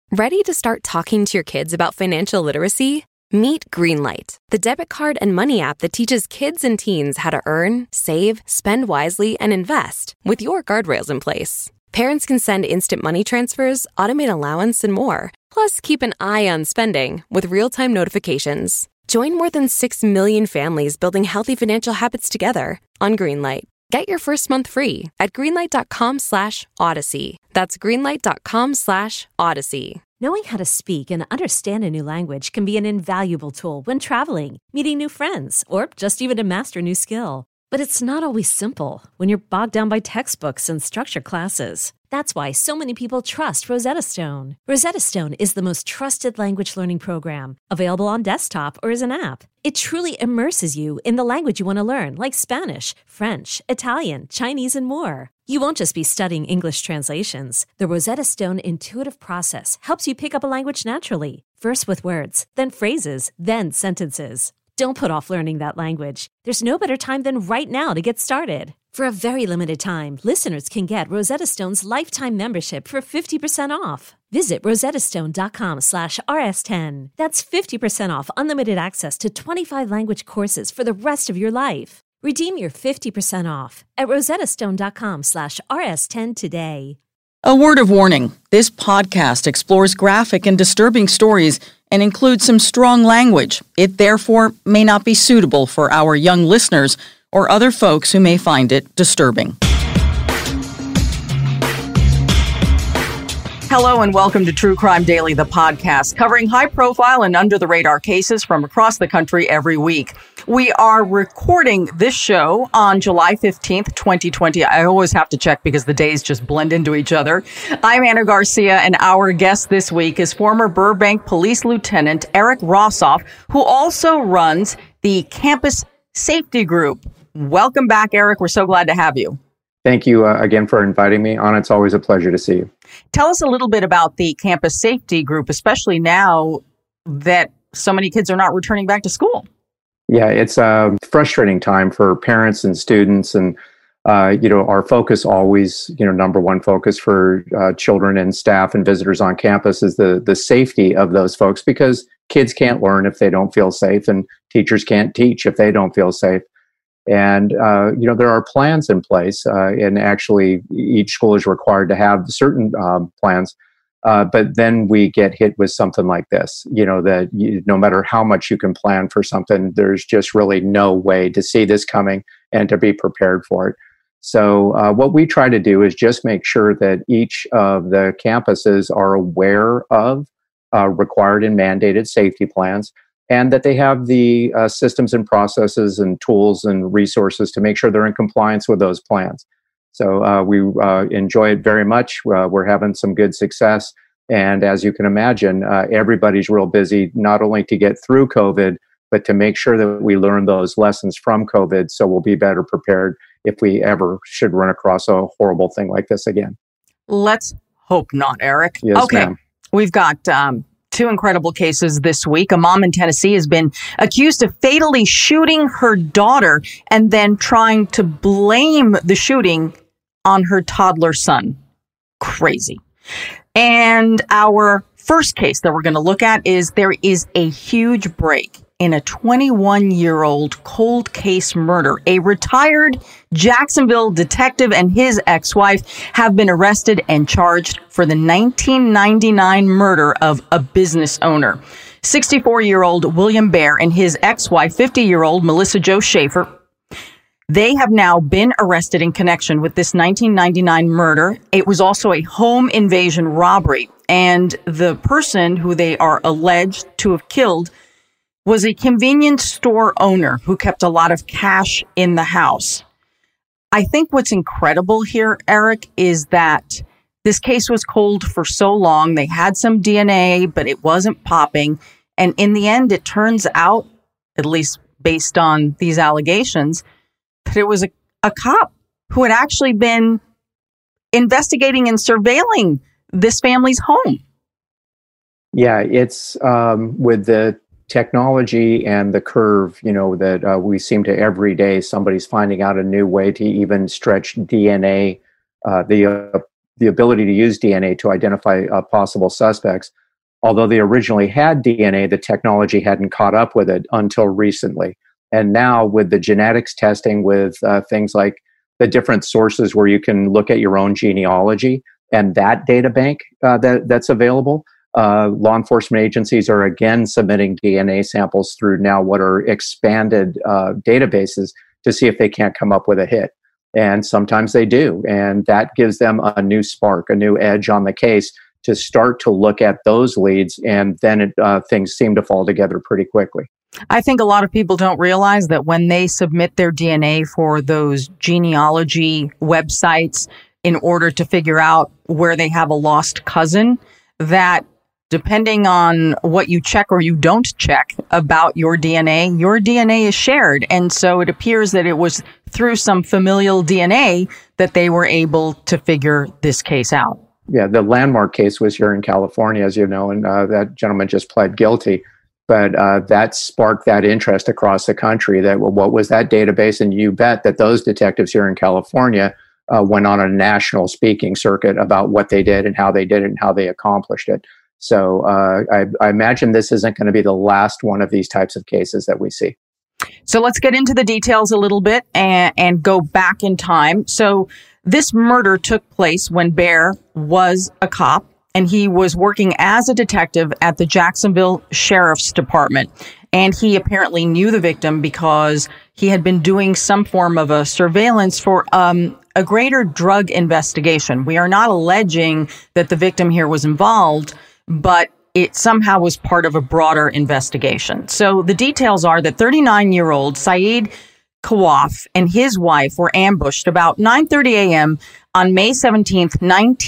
Ready to start talking to your kids about financial literacy? Meet Greenlight, the debit card and money app that teaches kids and teens how to earn, save, spend wisely, and invest with your guardrails in place. Parents can send instant money transfers, automate allowance, and more. Plus, keep an eye on spending with real-time notifications. Join more than 6 million families building healthy financial habits together on Greenlight. Get your first month free at greenlight.com/Odyssey. That's greenlight.com/Odyssey. Knowing how to speak and understand a new language can be an invaluable tool when traveling, meeting new friends, or just even to master a new skill. But it's not always simple when you're bogged down by textbooks and structured classes. That's why so many people trust Rosetta Stone. Rosetta Stone is the most trusted language learning program, available on desktop or as an app. It truly immerses you in the language you want to learn, like Spanish, French, Italian, Chinese, and more. You won't just be studying English translations. The Rosetta Stone intuitive process helps you pick up a language naturally, first with words, then phrases, then sentences. Don't put off learning that language. There's no better time than right now to get started. For a very limited time, listeners can get Rosetta Stone's lifetime membership for 50% off. Visit rosettastone.com/rs10. That's 50% off unlimited access to 25 language courses for the rest of your life. Redeem your 50% off at rosettastone.com/rs10 today. A word of warning. This podcast explores graphic and disturbing stories and includes some strong language. It therefore may not be suitable for our young listeners or other folks who may find it disturbing. Hello and welcome to True Crime Daily, the podcast covering high-profile and under-the-radar cases from across the country every week. We are recording this show on July 15th, 2020. I always have to check because the days just blend into each other. I'm Anna Garcia, and our guest this week is former Burbank Police Lieutenant Eric Rossoff, who also runs the Campus Safety Group. Welcome back, Eric. We're so glad to have you. Thank you again for inviting me on. It's always a pleasure to see you. Tell us a little bit about the Campus Safety Group, especially now that so many kids are not returning back to school. Yeah, it's a frustrating time for parents and students. And, our focus always, number one focus for children and staff and visitors on campus is the safety of those folks, because kids can't learn if they don't feel safe, and teachers can't teach if they don't feel safe. And, there are plans in place, and actually each school is required to have certain plans. But then we get hit with something like this, that no matter how much you can plan for something, there's just really no way to see this coming and to be prepared for it. So what we try to do is just make sure that each of the campuses are aware of required and mandated safety plans, and that they have the systems and processes and tools and resources to make sure they're in compliance with those plans. So we enjoy it very much. We're having some good success. And as you can imagine, everybody's real busy, not only to get through COVID, but to make sure that we learn those lessons from COVID so we'll be better prepared if we ever should run across a horrible thing like this again. Let's hope not, Eric. Yes, okay. Ma'am. We've got two incredible cases this week. A mom in Tennessee has been accused of fatally shooting her daughter and then trying to blame the shooting on her toddler son. Crazy. And our first case that we're going to look at is there is a huge break in a 21-year-old cold case murder. A retired Jacksonville detective and his ex-wife have been arrested and charged for the 1999 murder of a business owner. 64-year-old William Bear and his ex-wife, 50-year-old Melissa Jo Schaefer, they have now been arrested in connection with this 1999 murder. It was also a home invasion robbery, and the person who they are alleged to have killed was a convenience store owner who kept a lot of cash in the house. I think what's incredible here, Eric, is that this case was cold for so long. They had some DNA, but it wasn't popping. And in the end, it turns out, at least based on these allegations, that it was a cop who had actually been investigating and surveilling this family's home. Yeah, it's with the technology and the curve, that we seem to every day, somebody's finding out a new way to even stretch DNA, the the ability to use DNA to identify possible suspects. Although they originally had DNA, the technology hadn't caught up with it until recently. And now with the genetics testing, with things like the different sources where you can look at your own genealogy and that data bank that's available, law enforcement agencies are again submitting DNA samples through now what are expanded databases to see if they can't come up with a hit. And sometimes they do. And that gives them a new spark, a new edge on the case to start to look at those leads. And then things seem to fall together pretty quickly. I think a lot of people don't realize that when they submit their DNA for those genealogy websites in order to figure out where they have a lost cousin, that depending on what you check or you don't check about your DNA is shared. And so it appears that it was through some familial DNA that they were able to figure this case out. Yeah, the landmark case was here in California, as you know, and that gentleman just pled guilty. But that sparked that interest across the country that, well, what was that database? And you bet that those detectives here in California went on a national speaking circuit about what they did and how they did it and how they accomplished it. So I imagine this isn't going to be the last one of these types of cases that we see. So let's get into the details a little bit and go back in time. So this murder took place when Baer was a cop, and he was working as a detective at the Jacksonville Sheriff's Department. And he apparently knew the victim because he had been doing some form of a surveillance for a greater drug investigation. We are not alleging that the victim here was involved, but it somehow was part of a broader investigation. So the details are that 39-year-old Saeed Kawaf and his wife were ambushed about 9:30 a.m. on May 17th,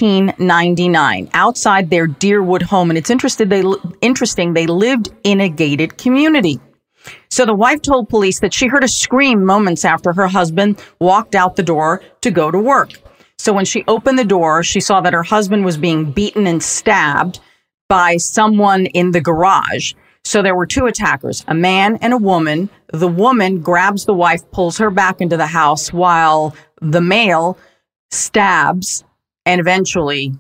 1999, outside their Deerwood home. And it's interesting, they lived in a gated community. So the wife told police that she heard a scream moments after her husband walked out the door to go to work. So when she opened the door, she saw that her husband was being beaten and stabbed by someone in the garage. So there were two attackers, a man and a woman. The woman grabs the wife, pulls her back into the house, while the male stabs, and eventually,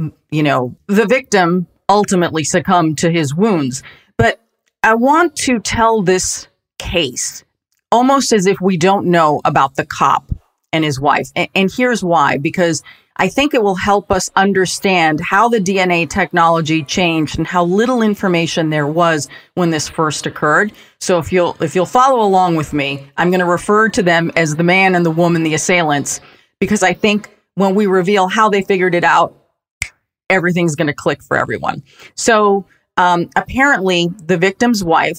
the victim ultimately succumbed to his wounds. But I want to tell this case almost as if we don't know about the cop and his wife. And here's why, because I think it will help us understand how the DNA technology changed and how little information there was when this first occurred. So if you'll follow along with me, I'm going to refer to them as the man and the woman, the assailants, because I think when we reveal how they figured it out, everything's going to click for everyone. So apparently the victim's wife,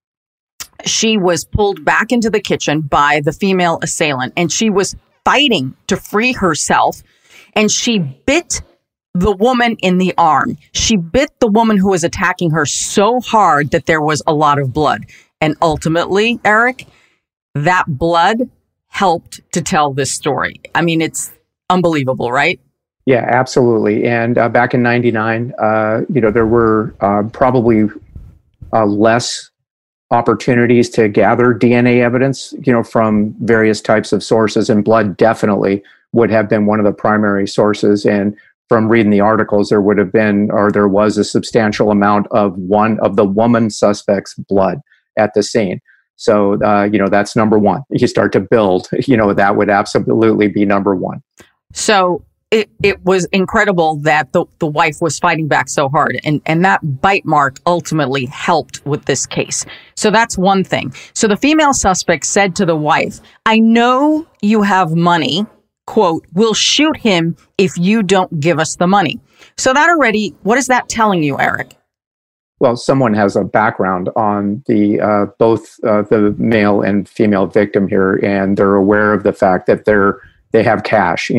she was pulled back into the kitchen by the female assailant, and she was fighting to free herself. And she bit the woman in the arm. She bit the woman who was attacking her so hard that there was a lot of blood. And ultimately, Eric, that blood helped to tell this story. I mean, it's unbelievable, right? Yeah, absolutely. And back in '99, there were probably less opportunities to gather DNA evidence, from various types of sources, and blood definitely would have been one of the primary sources. And from reading the articles, there was a substantial amount of the woman suspect's blood at the scene. So, that's number one. You start to build, that would absolutely be number one. So it was incredible that the wife was fighting back so hard, and that bite mark ultimately helped with this case. So that's one thing. So the female suspect said to the wife, "I know you have money, quote, we'll shoot him if you don't give us the money." So that already, what is that telling you, Eric? Well, someone has a background on the both the male and female victim here, and they're aware of the fact that they have cash,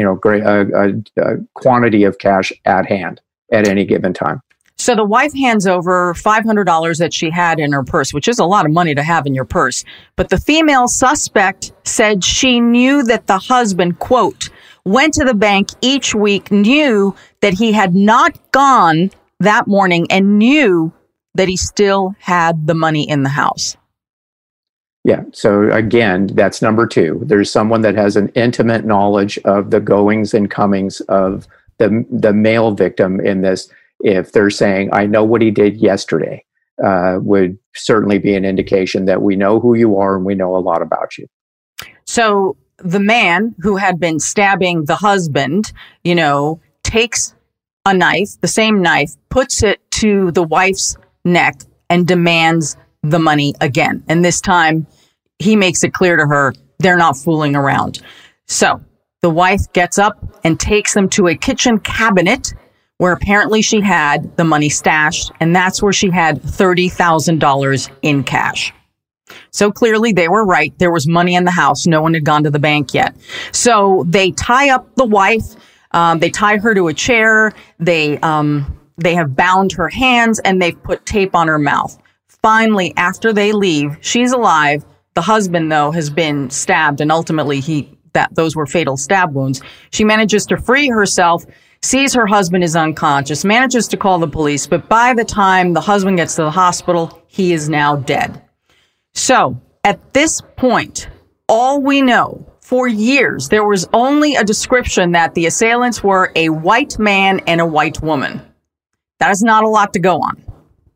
a quantity of cash at hand at any given time. So the wife hands over $500 that she had in her purse, which is a lot of money to have in your purse. But the female suspect said she knew that the husband, quote, went to the bank each week, knew that he had not gone that morning, and knew that he still had the money in the house. Yeah. So again, that's number two. There's someone that has an intimate knowledge of the goings and comings of the male victim in this, if they're saying, I know what he did yesterday, would certainly be an indication that we know who you are and we know a lot about you. So the man who had been stabbing the husband, takes a knife, the same knife, puts it to the wife's neck and demands the money again. And this time he makes it clear to her they're not fooling around. So the wife gets up and takes them to a kitchen cabinet where apparently she had the money stashed, and that's where she had $30,000 in cash. So clearly they were right. There was money in the house. No one had gone to the bank yet. So they tie up the wife. They tie her to a chair. They have bound her hands, and they've put tape on her mouth. Finally, after they leave, she's alive. The husband, though, has been stabbed, and ultimately those were fatal stab wounds. She manages to free herself, sees her husband is unconscious, manages to call the police, but by the time the husband gets to the hospital, he is now dead. So at this point, all we know, for years, there was only a description that the assailants were a white man and a white woman. That is not a lot to go on.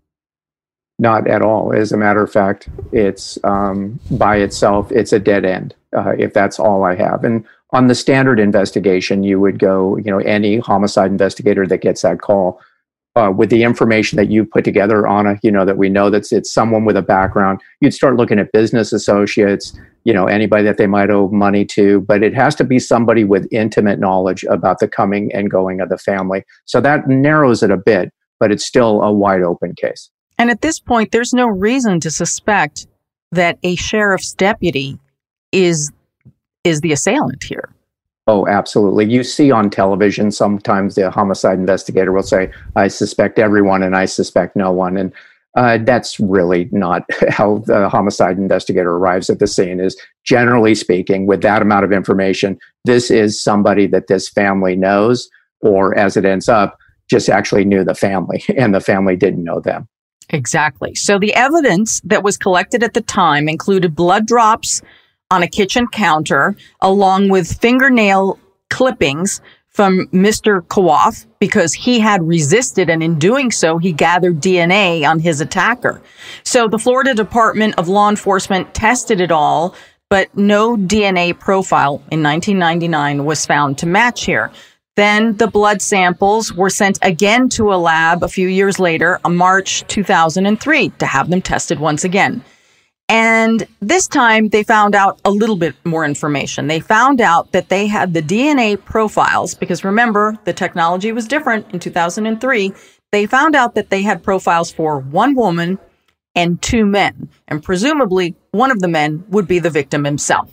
Not at all. As a matter of fact, it's by itself, it's a dead end, if that's all I have. And on the standard investigation, you would go, any homicide investigator that gets that call with the information that you put together on that we know that it's someone with a background, you'd start looking at business associates, anybody that they might owe money to, but it has to be somebody with intimate knowledge about the coming and going of the family. So that narrows it a bit, but it's still a wide open case. And at this point, there's no reason to suspect that a sheriff's deputy is the assailant here. Oh, absolutely. You see on television, sometimes the homicide investigator will say, I suspect everyone and I suspect no one. And that's really not how the homicide investigator arrives at the scene. Is generally speaking, with that amount of information, this is somebody that this family knows, or as it ends up, just actually knew the family and the family didn't know them. Exactly. So the evidence that was collected at the time included blood drops on a kitchen counter, along with fingernail clippings from Mr. Kawaf, because he had resisted, and in doing so, he gathered DNA on his attacker. So the Florida Department of Law Enforcement tested it all, but no DNA profile in 1999 was found to match here. Then the blood samples were sent again to a lab a few years later, on March 2003, to have them tested once again. And this time they found out a little bit more information. They found out that they had the DNA profiles, because remember, the technology was different in 2003. They found out that they had profiles for one woman and two men, and presumably one of the men would be the victim himself.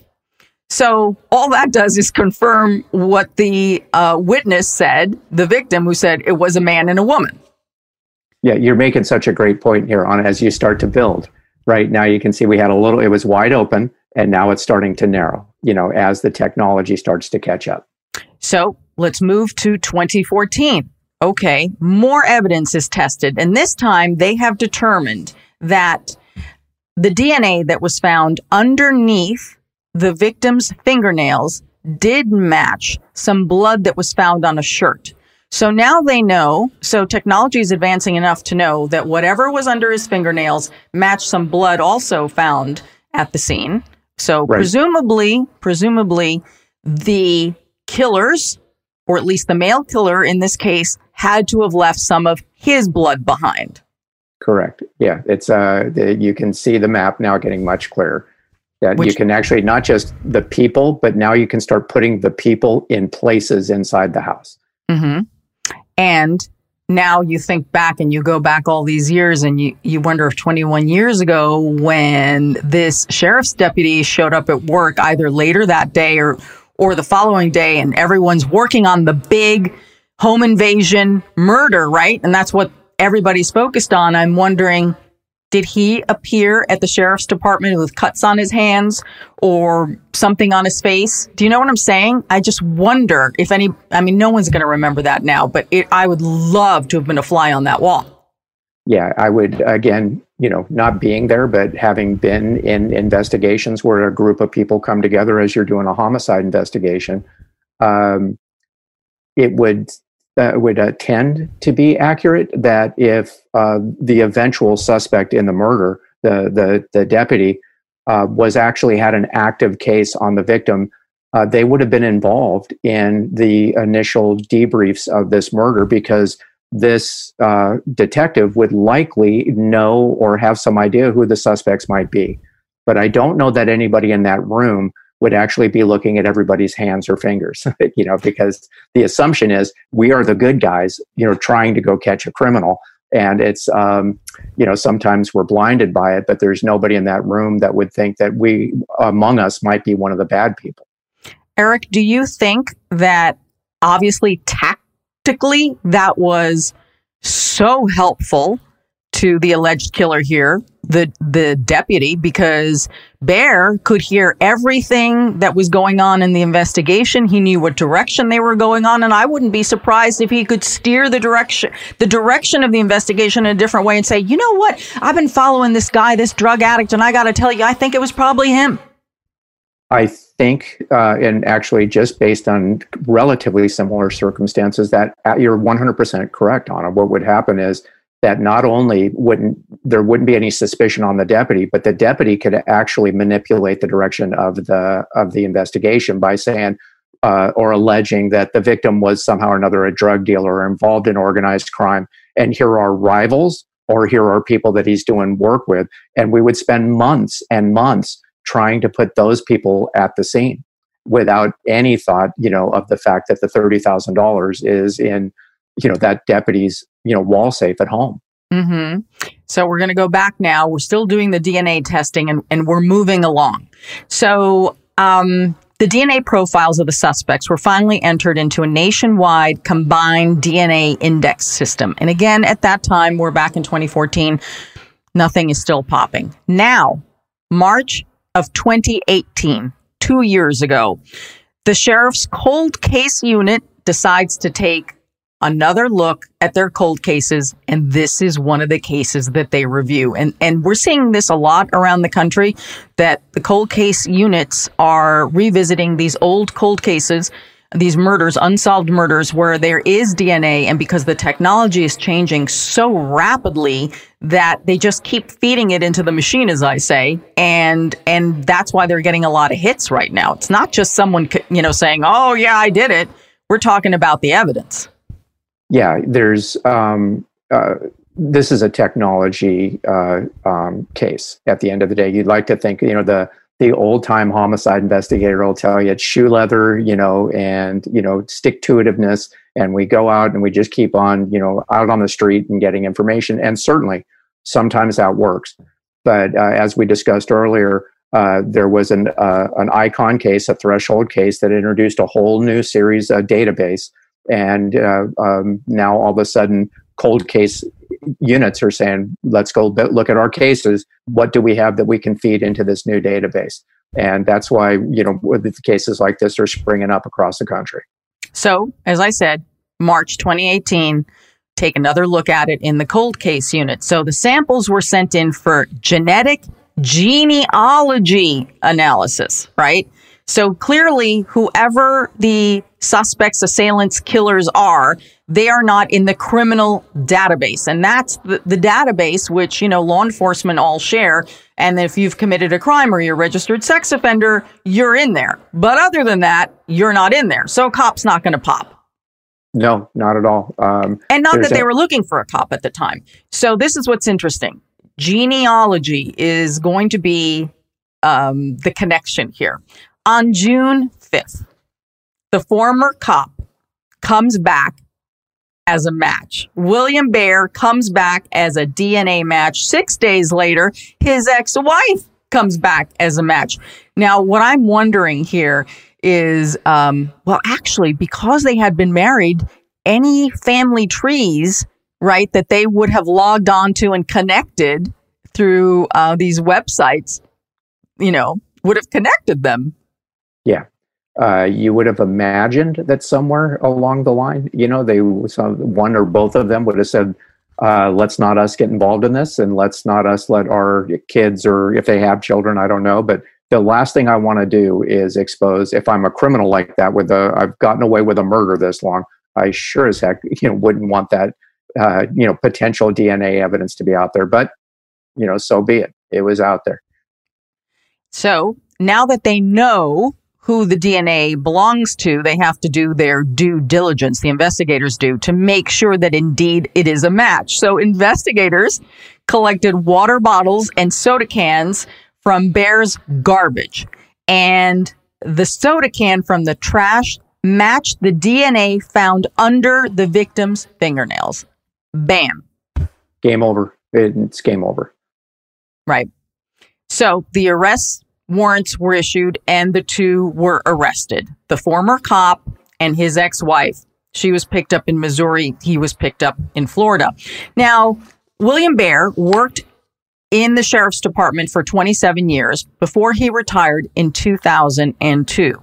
So all that does is confirm what the witness said, the victim, who said it was a man and a woman. Yeah, you're making such a great point here on as you start to build. Right now you can see we had it was wide open, and now it's starting to narrow, as the technology starts to catch up. So let's move to 2014. Okay, more evidence is tested, and this time they have determined that the DNA that was found underneath the victim's fingernails did match some blood that was found on a shirt. So now they know, so technology is advancing enough to know that whatever was under his fingernails matched some blood also found at the scene. So right. presumably the killers, or at least the male killer in this case, had to have left some of his blood behind. Correct. Yeah, it's you can see the map now getting much clearer. That you can actually not just the people, but now you can start putting the people in places inside the house. Mm-hmm. And now you think back and you go back all these years, and you wonder if 21 years ago, when this sheriff's deputy showed up at work either later that day or the following day, and everyone's working on the big home invasion murder, right? And that's what everybody's focused on. I'm wondering, did he appear at the sheriff's department with cuts on his hands or something on his face? Do you know what I'm saying? I just wonder if no one's going to remember that now, but I would love to have been a fly on that wall. Yeah, I would, again, not being there, but having been in investigations where a group of people come together as you're doing a homicide investigation, it would tend to be accurate. That if the eventual suspect in the murder, the deputy, was actually had an active case on the victim, they would have been involved in the initial debriefs of this murder, because this detective would likely know or have some idea who the suspects might be. But I don't know that anybody in that room would actually be looking at everybody's hands or fingers, because the assumption is we are the good guys, trying to go catch a criminal. And it's, sometimes we're blinded by it, but there's nobody in that room that would think that we, among us, might be one of the bad people. Eric, do you think that obviously tactically that was so helpful to the alleged killer here, the deputy, because Bear could hear everything that was going on in the investigation. He knew what direction they were going on, and I wouldn't be surprised if he could steer the direction of the investigation in a different way and say, you know what, I've been following this guy, this drug addict, and I got to tell you, I think it was probably him. I think, and actually just based on relatively similar circumstances, that you're 100% correct, Anna. What would happen is that not only there wouldn't be any suspicion on the deputy, but the deputy could actually manipulate the direction of the investigation by saying or alleging that the victim was somehow or another a drug dealer or involved in organized crime, and here are rivals, or here are people that he's doing work with, and we would spend months and months trying to put those people at the scene without any thought, of the fact that the $30,000 is in, that deputy's, wall safe at home. Mm-hmm. So we're going to go back now. We're still doing the DNA testing, and we're moving along. So the DNA profiles of the suspects were finally entered into a nationwide combined DNA index system. And again, at that time, we're back in 2014, nothing is still popping. Now, March of 2018, 2 years ago, the sheriff's cold case unit decides to take another look at their cold cases, and this is one of the cases that they review. And we're seeing this a lot around the country, that the cold case units are revisiting these old cold cases, these murders, unsolved murders, where there is DNA, and because the technology is changing so rapidly that they just keep feeding it into the machine, as I say, and that's why they're getting a lot of hits right now. It's not just someone, saying, "Oh yeah, I did it." We're talking about the evidence. Yeah, there's this is a technology case. At the end of the day, you'd like to think, the old time homicide investigator will tell you it's shoe leather, and stick to itiveness, and we go out and we just keep on, out on the street and getting information, and certainly sometimes that works. But as we discussed earlier, there was an icon case, a threshold case that introduced a whole new series database. And now all of a sudden, cold case units are saying, let's go look at our cases. What do we have that we can feed into this new database? And that's why, with cases like this are springing up across the country. So, as I said, March 2018, take another look at it in the cold case unit. So the samples were sent in for genetic genealogy analysis, right? So clearly, whoever the suspects, assailants, killers are, they are not in the criminal database. And that's the database which, law enforcement all share. And if you've committed a crime or you're a registered sex offender, you're in there. But other than that, you're not in there. So a cop's not going to pop. No, not at all. And not that they were looking for a cop at the time. So this is what's interesting. Genealogy is going to be the connection here. On June 5th, the former cop comes back as a match. William Bear comes back as a DNA match. 6 days later, his ex-wife comes back as a match. Now, what I'm wondering here is, actually, because they had been married, any family trees, right, that they would have logged onto and connected through these websites, would have connected them. Yeah. You would have imagined that somewhere along the line, one or both of them would have said, let's not us get involved in this, and let's not us let our kids, or if they have children, I don't know. But the last thing I want to do is expose, if I'm a criminal like that, I've gotten away with a murder this long, I sure as heck, wouldn't want that, potential DNA evidence to be out there. But, so be it. It was out there. So now that they know who the DNA belongs to, they have to do their due diligence, the investigators do, to make sure that indeed it is a match. So investigators collected water bottles and soda cans from Baer's garbage. And the soda can from the trash matched the DNA found under the victim's fingernails. Bam. Game over. It's game over. Right. So the arrest warrants were issued and the two were arrested. The former cop and his ex-wife. She was picked up in Missouri. He was picked up in Florida. Now, William Baer worked in the sheriff's department for 27 years before he retired in 2002.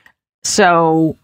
So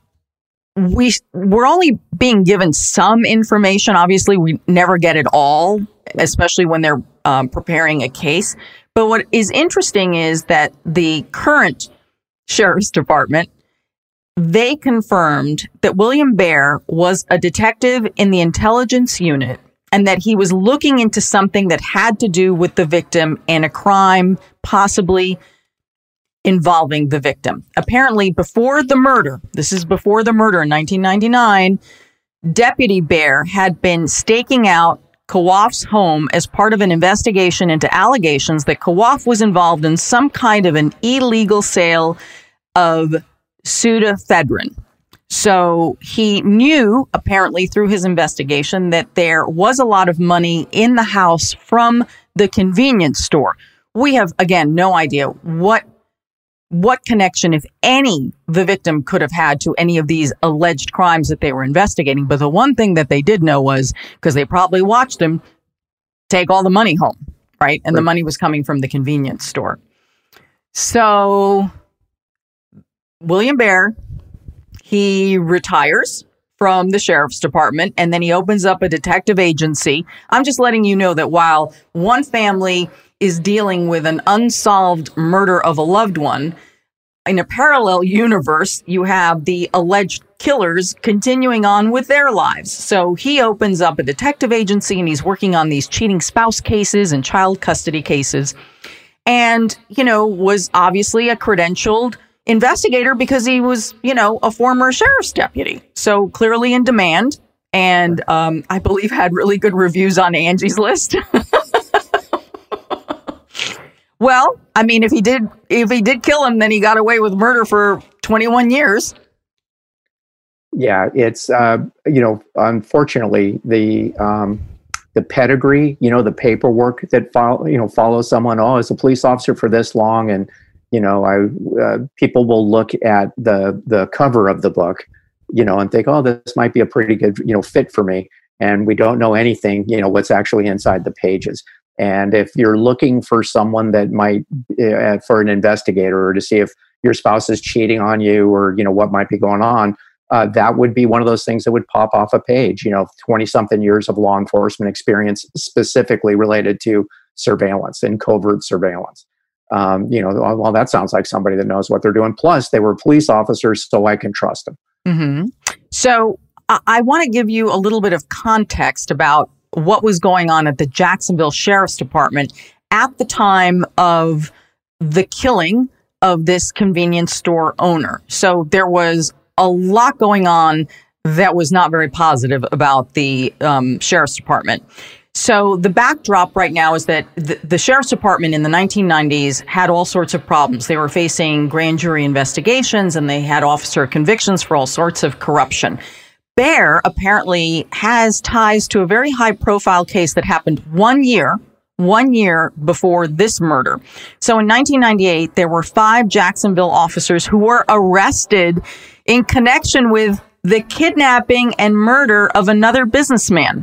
we're only being given some information. Obviously, we never get it all, especially when they're preparing a case. But what is interesting is that the current sheriff's department, they confirmed that William Baer was a detective in the intelligence unit and that he was looking into something that had to do with the victim and a crime possibly involving the victim. Apparently, before the murder, this is before the murder in 1999, Deputy Baer had been staking out Kawaf's home as part of an investigation into allegations that Kawaf was involved in some kind of an illegal sale of pseudoephedrine. So he knew, apparently through his investigation, that there was a lot of money in the house from the convenience store. We have, again, no idea what connection, if any, the victim could have had to any of these alleged crimes that they were investigating. But the one thing that they did know was, because they probably watched him take all the money home, right? And the money was coming from the convenience store. So William Baer, he retires from the sheriff's department, and then he opens up a detective agency. I'm just letting you know that while one family is dealing with an unsolved murder of a loved one, in a parallel universe, you have the alleged killers continuing on with their lives. So he opens up a detective agency and he's working on these cheating spouse cases and child custody cases. And, was obviously a credentialed investigator because he was, a former sheriff's deputy. So clearly in demand. And I believe had really good reviews on Angie's List. Well, I mean, if he did kill him, then he got away with murder for 21 years. Yeah, it's unfortunately the pedigree, the paperwork that follows someone. Oh, as a police officer for this long, and people will look at the cover of the book, and think, oh, this might be a pretty good fit for me, and we don't know anything, what's actually inside the pages. And if you're looking for someone that might, for an investigator, or to see if your spouse is cheating on you, or what might be going on, that would be one of those things that would pop off a page. 20-something years of law enforcement experience, specifically related to surveillance and covert surveillance. Well, that sounds like somebody that knows what they're doing. Plus, they were police officers, so I can trust them. Mm-hmm. So I want to give you a little bit of context about what was going on at the Jacksonville Sheriff's Department at the time of the killing of this convenience store owner. So there was a lot going on that was not very positive about the Sheriff's Department. So the backdrop right now is that the Sheriff's Department in the 1990s had all sorts of problems. They were facing grand jury investigations and they had officer convictions for all sorts of corruption. Baer apparently has ties to a very high-profile case that happened 1 year before this murder. So in 1998, there were 5 Jacksonville officers who were arrested in connection with the kidnapping and murder of another businessman.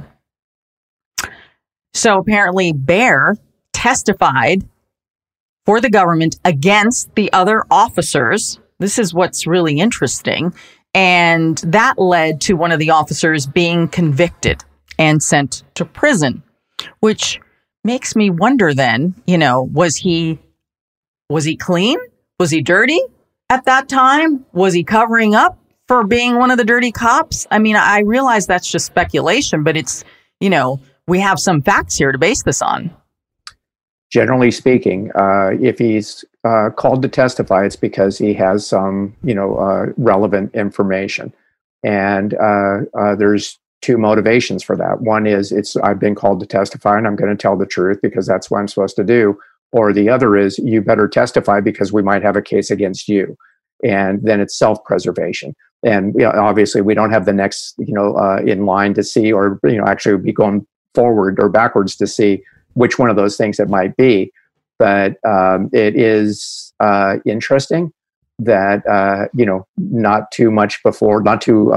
So apparently Baer testified for the government against the other officers. This is what's really interesting. And that led to one of the officers being convicted and sent to prison, which makes me wonder then, was he clean? Was he dirty at that time? Was he covering up for being one of the dirty cops? I mean, I realize that's just speculation, but it's, we have some facts here to base this on. Generally speaking, if he's called to testify, it's because he has some, relevant information. And there's two motivations for that. One is I've been called to testify and I'm going to tell the truth because that's what I'm supposed to do. Or the other is you better testify because we might have a case against you. And then it's self-preservation. And obviously we don't have the next, in line to see, or, actually be going forward or backwards to see which one of those things it might be. But it is interesting that, not too much before, not too,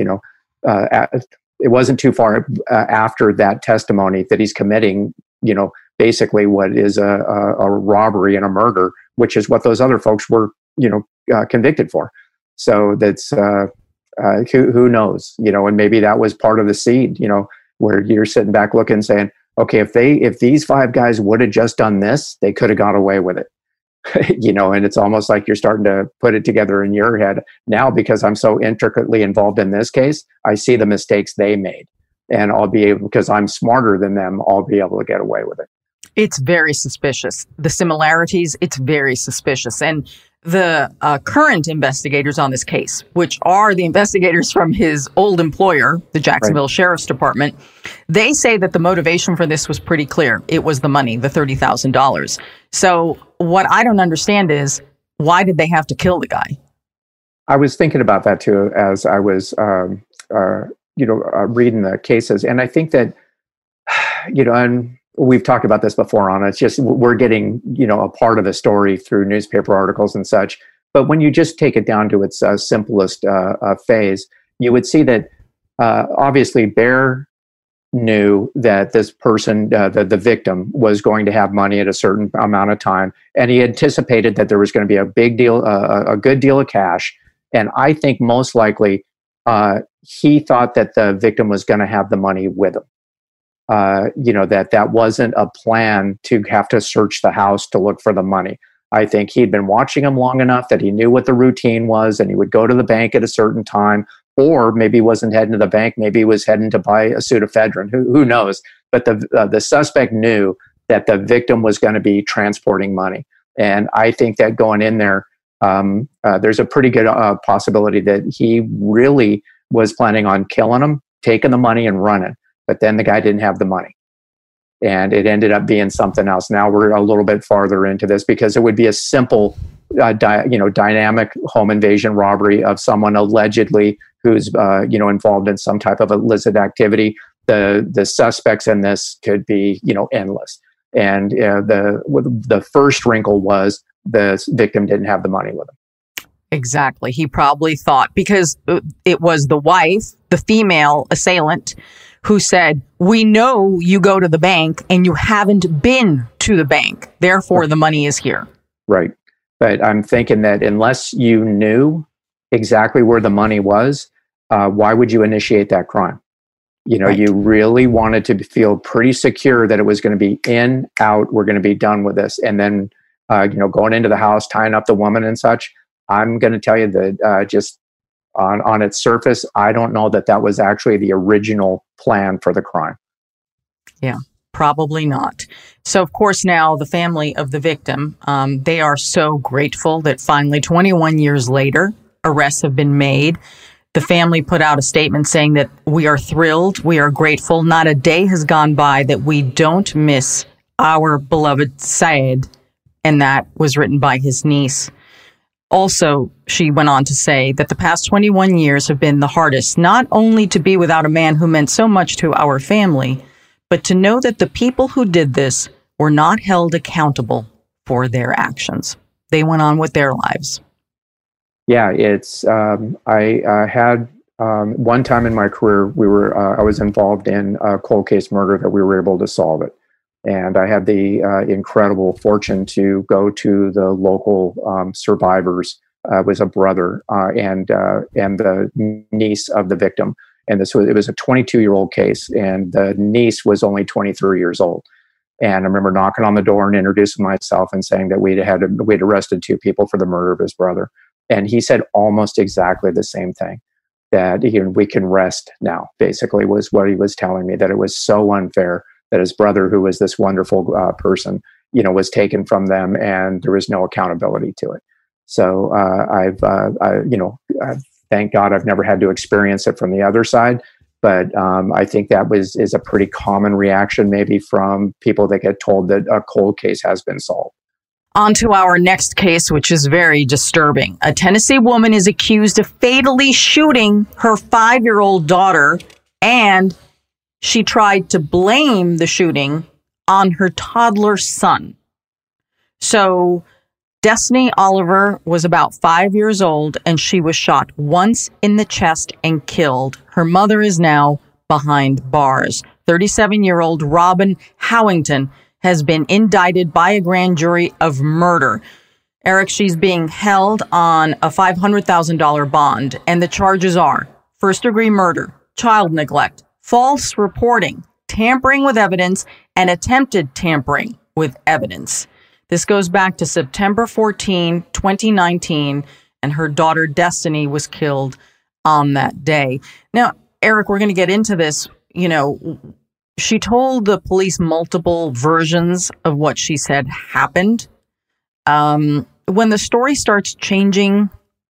it wasn't too far after that testimony that he's committing, basically what is a robbery and a murder, which is what those other folks were, convicted for. So that's, who knows, and maybe that was part of the seed, where you're sitting back looking saying, okay, if these five guys would have just done this, they could have got away with it. And it's almost like you're starting to put it together in your head now, because I'm so intricately involved in this case, I see the mistakes they made, and I'll be able, because I'm smarter than them, I'll be able to get away with it. It's very suspicious. The similarities, it's very suspicious. And the current investigators on this case, which are the investigators from his old employer, the Jacksonville Sheriff's Department, they say that the motivation for this was pretty clear. It was the money, the $30,000. So what I don't understand is, why did they have to kill the guy? I was thinking about that too, as I was, reading the cases. And I think that, and we've talked about this before on it. It's just we're getting, a part of the story through newspaper articles and such. But when you just take it down to its simplest phase, you would see that obviously Bear knew that this person, the victim, was going to have money at a certain amount of time, and he anticipated that there was going to be a big deal, a good deal of cash. And I think most likely he thought that the victim was going to have the money with him. That wasn't a plan to have to search the house to look for the money. I think he'd been watching him long enough that he knew what the routine was, and he would go to the bank at a certain time, or maybe he wasn't heading to the bank. Maybe he was heading to buy a Sudafedrin. Who knows? But the suspect knew that the victim was going to be transporting money. And I think that going in there, there's a pretty good possibility that he really was planning on killing him, taking the money and running. But then the guy didn't have the money, and it ended up being something else. Now we're a little bit farther into this, because it would be a simple, dynamic home invasion robbery of someone allegedly who's, involved in some type of illicit activity. The suspects in this could be, endless. And the first wrinkle was the victim didn't have the money with him. Exactly. He probably thought, because it was the wife, the female assailant, who said, we know you go to the bank and you haven't been to the bank. Therefore, the money is here. Right. But I'm thinking that unless you knew exactly where the money was, why would you initiate that crime? Right. You really wanted to feel pretty secure that it was going to be in, out, we're going to be done with this. And then, going into the house, tying up the woman and such. I'm going to tell you that just on its surface, I don't know that was actually the original plan for the crime. Yeah, probably not. So, of course, now the family of the victim, they are so grateful that finally, 21 years later, arrests have been made. The family put out a statement saying that we are thrilled, we are grateful. Not a day has gone by that we don't miss our beloved Syed. And that was written by his niece. Also, she went on to say that the past 21 years have been the hardest, not only to be without a man who meant so much to our family, but to know that the people who did this were not held accountable for their actions. They went on with their lives. Yeah, it's, I had one time in my career, I was involved in a cold case murder that we were able to solve it. And I had the incredible fortune to go to the local survivors. Was a brother and the niece of the victim. And it was a 22-year-old case, and the niece was only 23 years old. And I remember knocking on the door and introducing myself and saying that we'd arrested two people for the murder of his brother. And he said almost exactly the same thing, that we can rest now, basically, was what he was telling me, that it was so unfair that his brother, who was this wonderful person, was taken from them, and there was no accountability to it. So thank God I've never had to experience it from the other side. But I think that is a pretty common reaction, maybe from people that get told that a cold case has been solved. On to our next case, which is very disturbing. A Tennessee woman is accused of fatally shooting her 5-year-old daughter, and she tried to blame the shooting on her toddler son. So Destiny Oliver was about 5 years old, and she was shot once in the chest and killed. Her mother is now behind bars. 37-year-old Robin Howington has been indicted by a grand jury of murder. Eric, she's being held on a $500,000 bond, and the charges are first-degree murder, child neglect, false reporting, tampering with evidence, and attempted tampering with evidence. This goes back to September 14, 2019, and her daughter Destiny was killed on that day. Now, Eric, we're going to get into this. She told the police multiple versions of what she said happened. When the story starts changing,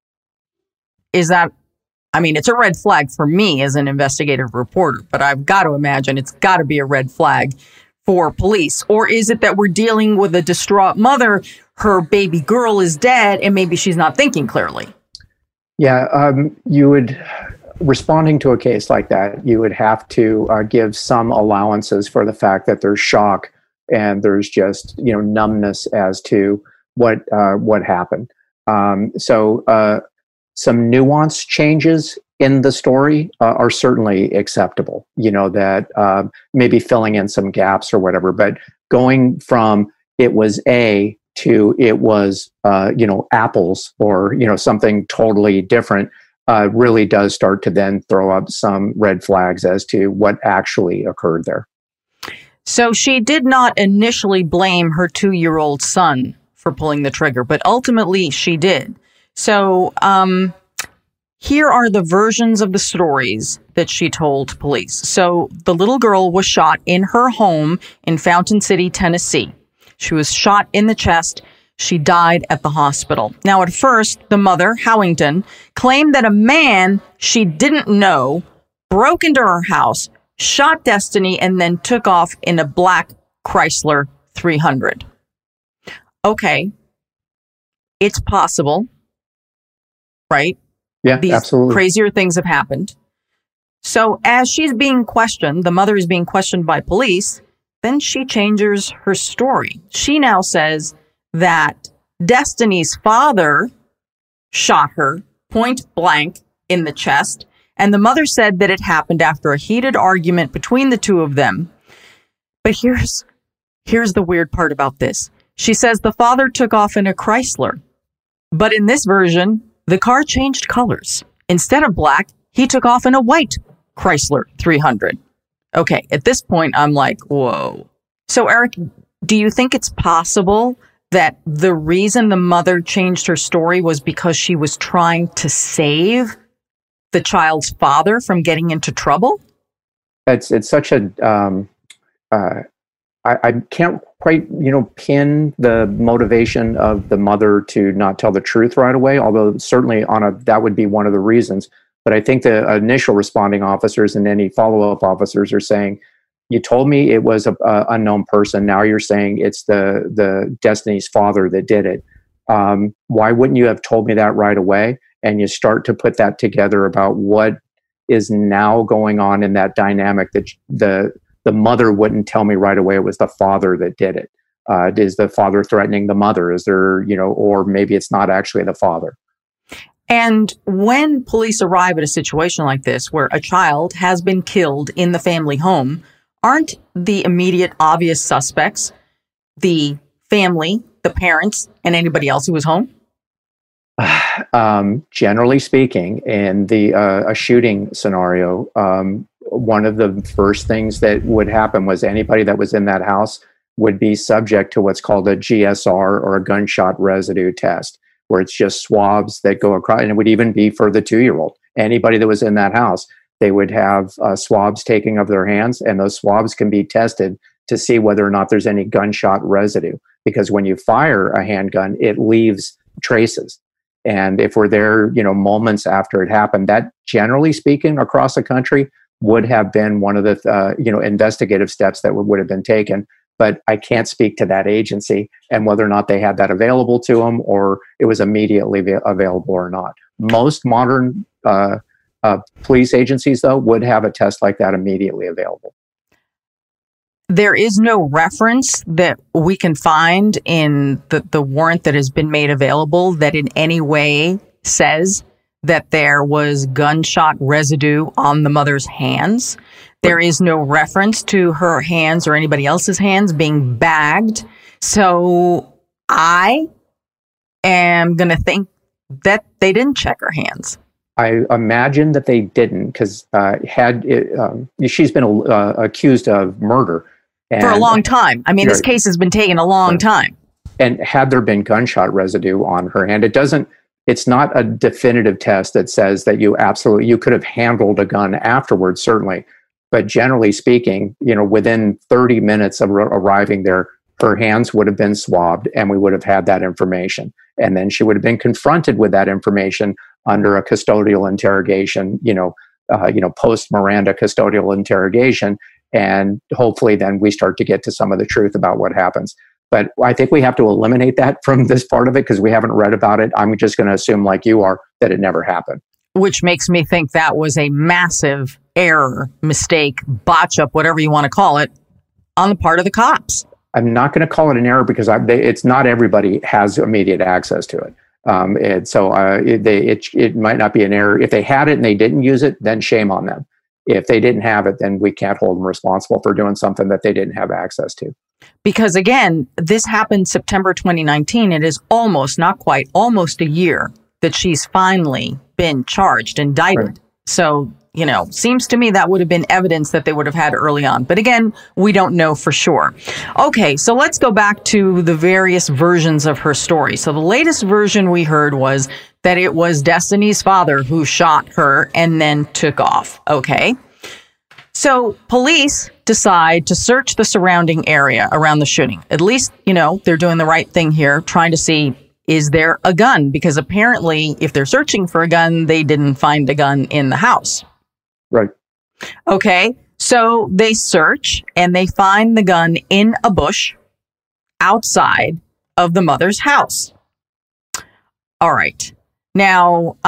it's a red flag for me as an investigative reporter, but I've got to imagine it's got to be a red flag for police. Or is it that we're dealing with a distraught mother, her baby girl is dead, and maybe she's not thinking clearly? Yeah, responding to a case like that, you would have to give some allowances for the fact that there's shock and there's just numbness as to what happened. So some nuance changes in the story are certainly acceptable. That maybe filling in some gaps or whatever, but going from it was A to it was apples or something totally different. Really does start to then throw up some red flags as to what actually occurred there. So she did not initially blame her 2-year-old son for pulling the trigger, but ultimately she did. So here are the versions of the stories that she told police. So the little girl was shot in her home in Fountain City, Tennessee. She was shot in the chest. She died at the hospital. Now, at first, the mother, Howington, claimed that a man she didn't know broke into her house, shot Destiny, and then took off in a black Chrysler 300. Okay. It's possible, right? Yeah, These absolutely. Crazier things have happened. So as she's being questioned, the mother is being questioned by police, then she changes her story. She now says that Destiny's father shot her point blank in the chest, and the mother said that it happened after a heated argument between the two of them. But here's the weird part about this. She says the father took off in a Chrysler, but in this version, the car changed colors. Instead of black, he took off in a white Chrysler 300. Okay, at this point, I'm like, whoa. So, Eric, do you think it's possible that the reason the mother changed her story was because she was trying to save the child's father from getting into trouble? It's such a I can't quite pin the motivation of the mother to not tell the truth right away. Although certainly that would be one of the reasons. But I think the initial responding officers and any follow-up officers are saying, you told me it was a unknown person. Now you're saying it's the Destiny's father that did it. Why wouldn't you have told me that right away? And you start to put that together about what is now going on in that dynamic, that the mother wouldn't tell me right away it was the father that did it. Is the father threatening the mother? Is there, or maybe it's not actually the father. And when police arrive at a situation like this, where a child has been killed in the family home, aren't the immediate obvious suspects the family, the parents, and anybody else who was home? Generally speaking, in a shooting scenario, one of the first things that would happen was anybody that was in that house would be subject to what's called a GSR, or a gunshot residue test, where it's just swabs that go across, and it would even be for the 2-year-old. Anybody that was in that house, they would have swabs taken of their hands, and those swabs can be tested to see whether or not there's any gunshot residue. Because when you fire a handgun, it leaves traces. And if we're there, moments after it happened, that generally speaking across the country would have been one of the, investigative steps that would have been taken. But I can't speak to that agency and whether or not they had that available to them or it was immediately available or not. Most modern police agencies, though, would have a test like that immediately available. There is no reference that we can find in the warrant that has been made available that in any way says that there was gunshot residue on the mother's hands. There is no reference to her hands or anybody else's hands being bagged. So I am going to think that they didn't check her hands. I imagine that they didn't because she's been accused of murder. For a long time. I mean, this case has been taking a long time. And had there been gunshot residue on her hand, it's not a definitive test that says that you could have handled a gun afterwards, certainly. But generally speaking, within 30 minutes of arriving there, her hands would have been swabbed and we would have had that information. And then she would have been confronted with that information under a custodial interrogation, post Miranda custodial interrogation. And hopefully then we start to get to some of the truth about what happens. But I think we have to eliminate that from this part of it because we haven't read about it. I'm just going to assume, like you are, that it never happened. Which makes me think that was a massive error, mistake, botch up, whatever you want to call it, on the part of the cops. I'm not going to call it an error because it's not everybody has immediate access to it. And so it might not be an error. If they had it and they didn't use it, then shame on them. If they didn't have it, then we can't hold them responsible for doing something that they didn't have access to. Because again, this happened September 2019. It is almost a year that she's finally been charged, indicted. Right. So, seems to me that would have been evidence that they would have had early on. But again, we don't know for sure. Okay, so let's go back to the various versions of her story. So the latest version we heard was that it was Destiny's father who shot her and then took off. Okay. So police decide to search the surrounding area around the shooting. At least, they're doing the right thing here, trying to see, is there a gun? Because apparently, if they're searching for a gun, they didn't find a gun in the house. Right. Okay. So they search and they find the gun in a bush outside of the mother's house. All right. Now,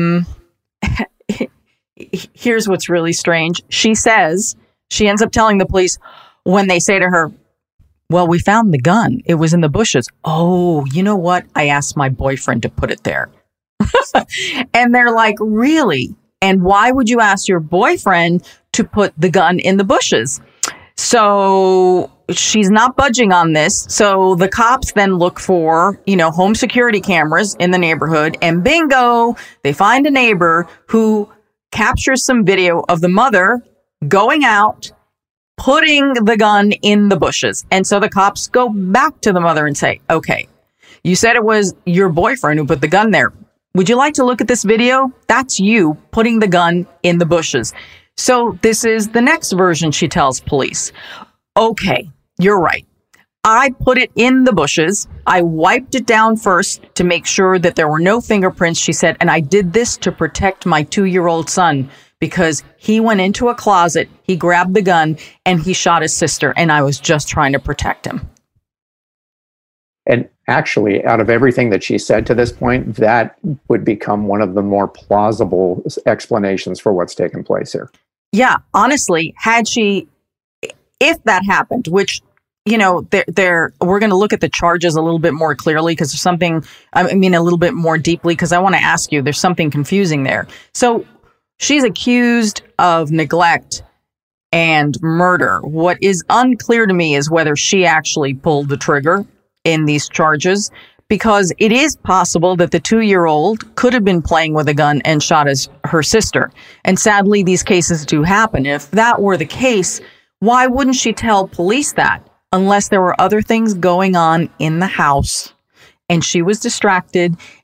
here's what's really strange. She ends up telling the police when they say to her, well, we found the gun. It was in the bushes. Oh, you know what? I asked my boyfriend to put it there. And they're like, really? And why would you ask your boyfriend to put the gun in the bushes? So she's not budging on this. So the cops then look for, home security cameras in the neighborhood. And bingo, they find a neighbor who captures some video of the mother going out, putting the gun in the bushes. And so the cops go back to the mother and say, okay, you said it was your boyfriend who put the gun there. Would you like to look at this video? That's you putting the gun in the bushes. So this is the next version she tells police. Okay, you're right. I put it in the bushes. I wiped it down first to make sure that there were no fingerprints, she said. And I did this to protect my 2-year-old son because he went into a closet, he grabbed the gun, and he shot his sister. And I was just trying to protect him. And actually, out of everything that she said to this point, that would become one of the more plausible explanations for what's taken place here. Yeah, honestly, if that happened, which, we're going to look at the charges a little bit more clearly because there's something, a little bit more deeply, because I want to ask you, there's something confusing there. So she's accused of neglect and murder. What is unclear to me is whether she actually pulled the trigger in these charges, because it is possible that the 2-year-old could have been playing with a gun and shot her sister. And sadly, these cases do happen. If that were the case, why wouldn't she tell police that? Unless there were other things going on in the house and she was distracted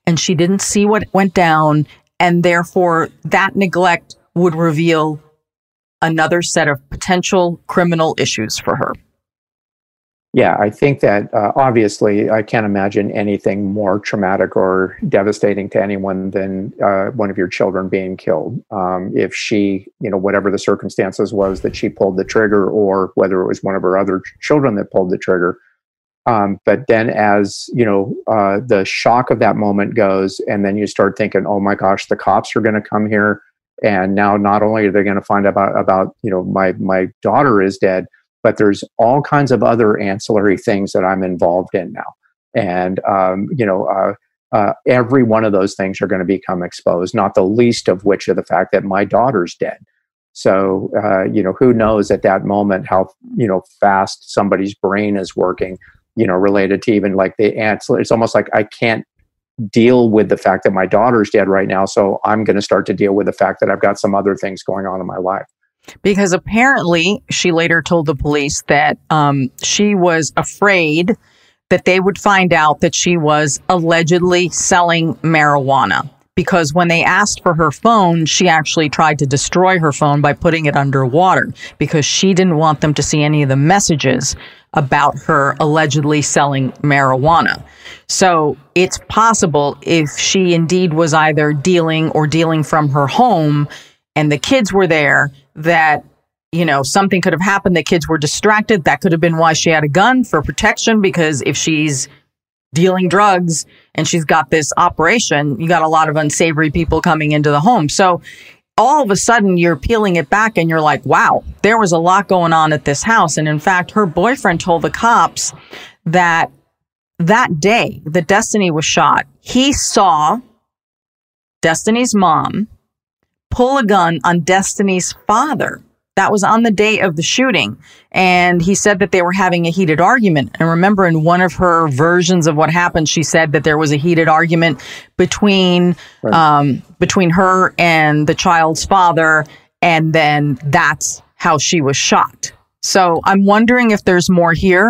and she didn't see what went down, and therefore that neglect would reveal another set of potential criminal issues for her. Yeah, I think that obviously I can't imagine anything more traumatic or devastating to anyone than one of your children being killed. If she, whatever the circumstances was that she pulled the trigger, or whether it was one of her other children that pulled the trigger. But then as, the shock of that moment goes, and then you start thinking, oh my gosh, the cops are going to come here. And now not only are they going to find about my daughter is dead, but there's all kinds of other ancillary things that I'm involved in now. And, every one of those things are going to become exposed, not the least of which are the fact that my daughter's dead. So, who knows at that moment how, fast somebody's brain is working, related to even like the ancillary. It's almost like I can't deal with the fact that my daughter's dead right now. So I'm going to start to deal with the fact that I've got some other things going on in my life. Because apparently she later told the police that she was afraid that they would find out that she was allegedly selling marijuana. Because when they asked for her phone, she actually tried to destroy her phone by putting it underwater because she didn't want them to see any of the messages about her allegedly selling marijuana. So it's possible if she indeed was either dealing from her home and the kids were there, that, something could have happened. The kids were distracted. That could have been why she had a gun, for protection, because if she's dealing drugs and she's got this operation, you got a lot of unsavory people coming into the home. So all of a sudden you're peeling it back and you're like, wow, there was a lot going on at this house. And in fact, her boyfriend told the cops that day that Destiny was shot, he saw Destiny's mom pull a gun on Destiny's father. That was on the day of the shooting. And he said that they were having a heated argument. And remember, in one of her versions of what happened, she said that there was a heated argument between her and the child's father. And then that's how she was shot. So I'm wondering if there's more here.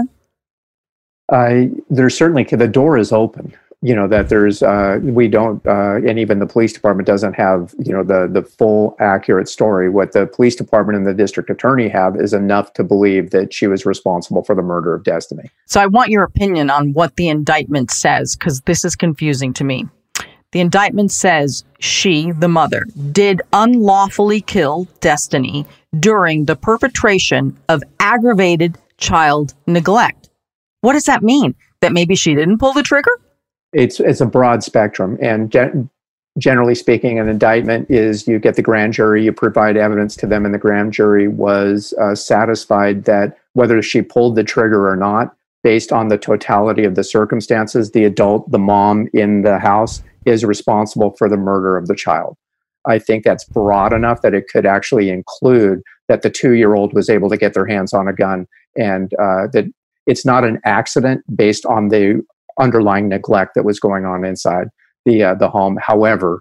There's certainly, the door is open. That there's, we don't, and even the police department doesn't have, the full accurate story. What the police department and the district attorney have is enough to believe that she was responsible for the murder of Destiny. So I want your opinion on what the indictment says, because this is confusing to me. The indictment says she, the mother, did unlawfully kill Destiny during the perpetration of aggravated child neglect. What does that mean? That maybe she didn't pull the trigger? It's a broad spectrum, and generally speaking, an indictment is you get the grand jury, you provide evidence to them, and the grand jury was satisfied that whether she pulled the trigger or not, based on the totality of the circumstances, the adult, the mom in the house, is responsible for the murder of the child. I think that's broad enough that it could actually include that the 2-year-old was able to get their hands on a gun, and that it's not an accident based on the underlying neglect that was going on inside the home. However,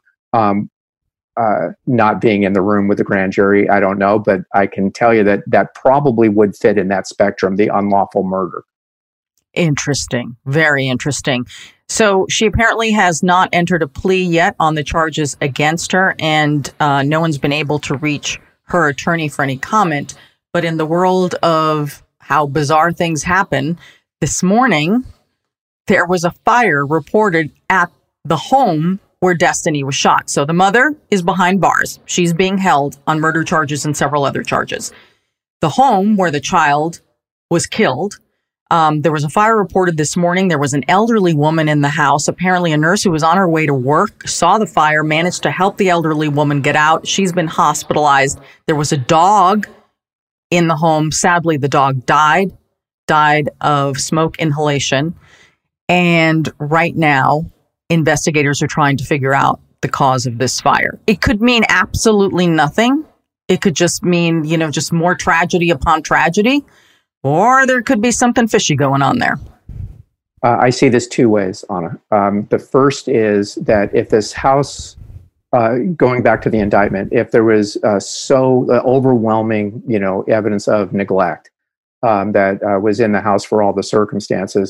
not being in the room with the grand jury, I don't know, but I can tell you that probably would fit in that spectrum, the unlawful murder. Interesting. Very interesting. So she apparently has not entered a plea yet on the charges against her, and no one's been able to reach her attorney for any comment. But in the world of how bizarre things happen, this morning, there was a fire reported at the home where Destiny was shot. So the mother is behind bars. She's being held on murder charges and several other charges. The home where the child was killed, there was a fire reported this morning. There was an elderly woman in the house, apparently a nurse who was on her way to work, saw the fire, managed to help the elderly woman get out. She's been hospitalized. There was a dog in the home. Sadly, the dog died of smoke inhalation. And right now, investigators are trying to figure out the cause of this fire. It could mean absolutely nothing. It could just mean, just more tragedy upon tragedy. Or there could be something fishy going on there. I see this two ways, Anna. The first is that if this house, going back to the indictment, if there was so overwhelming, evidence of neglect that was in the house for all the circumstances,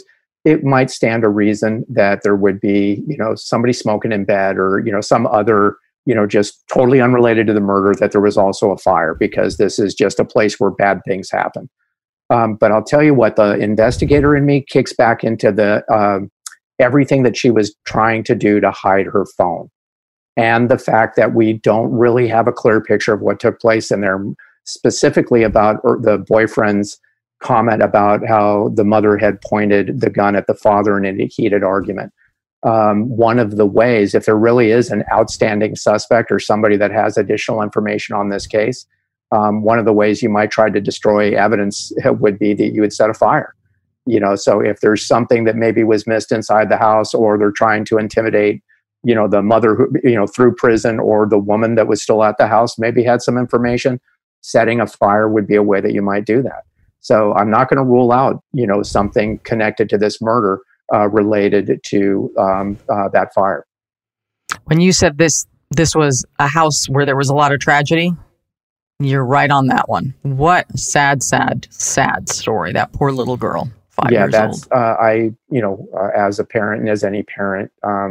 it might stand a reason that there would be, somebody smoking in bed, or, some other, just totally unrelated to the murder, that there was also a fire, because this is just a place where bad things happen. But I'll tell you what, the investigator in me kicks back into the everything that she was trying to do to hide her phone, and the fact that we don't really have a clear picture of what took place in there, specifically about the boyfriend's comment about how the mother had pointed the gun at the father in a heated argument. One of the ways, if there really is an outstanding suspect or somebody that has additional information on this case, one of the ways you might try to destroy evidence would be that you would set a fire. So if there's something that maybe was missed inside the house, or they're trying to intimidate, the mother who, through prison, or the woman that was still at the house maybe had some information, setting a fire would be a way that you might do that. So I'm not going to rule out, something connected to this murder related to that fire. When you said this was a house where there was a lot of tragedy, you're right on that one. What a sad story. That poor little girl, 5 years old. As a parent, and as any parent,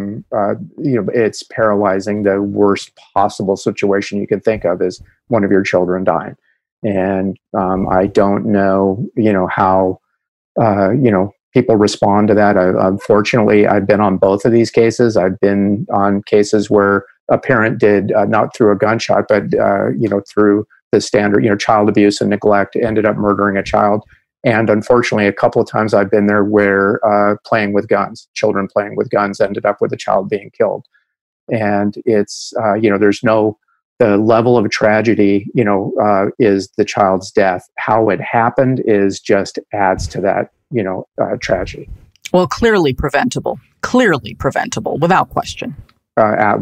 it's paralyzing. The worst possible situation you can think of is one of your children dying. And I don't know, how, people respond to that. Unfortunately, I've been on both of these cases. I've been on cases where a parent did, not through a gunshot, but, through the standard, child abuse and neglect, ended up murdering a child. And unfortunately, a couple of times I've been there where children playing with guns ended up with a child being killed. And it's, the level of tragedy, is the child's death. How it happened is just adds to that, tragedy. Well, clearly preventable, without question. At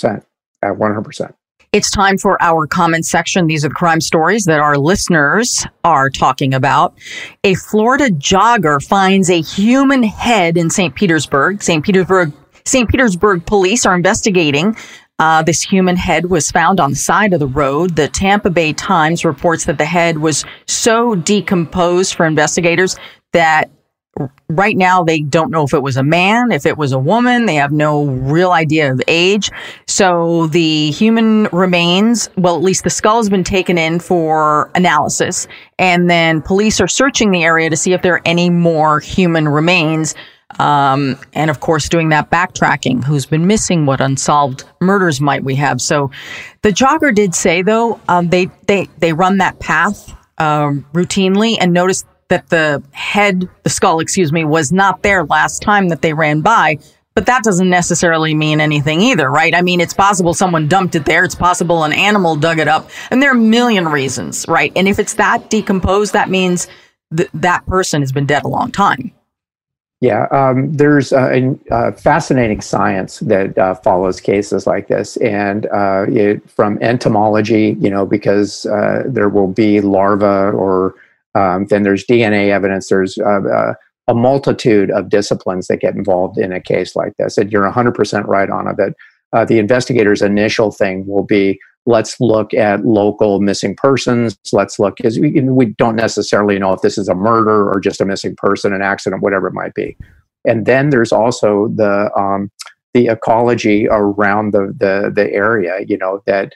100%. It's time for our comment section. These are the crime stories that our listeners are talking about. A Florida jogger finds a human head in St. Petersburg. St. Petersburg police are investigating. This human head was found on the side of the road. The Tampa Bay Times reports that the head was so decomposed for investigators that right now they don't know if it was a man, if it was a woman. They have no real idea of age. So the human remains, well, at least the skull has been taken in for analysis. And then police are searching the area to see if there are any more human remains. And of course, doing that backtracking, who's been missing, what unsolved murders might we have. So the jogger did say, though, they run that path routinely and noticed that the skull, was not there last time that they ran by. But that doesn't necessarily mean anything either, right? I mean, it's possible someone dumped it there. It's possible an animal dug it up. And there are a million reasons, right? And if it's that decomposed, that means that person has been dead a long time. Yeah, there's a fascinating science that follows cases like this, and from entomology, because there will be larvae, or then there's DNA evidence. There's a multitude of disciplines that get involved in a case like this, and you're 100% right on it. That the investigator's initial thing will be, let's look at local missing persons. Let's look, because we don't necessarily know if this is a murder or just a missing person, an accident, whatever it might be. And then there's also the ecology around the area. That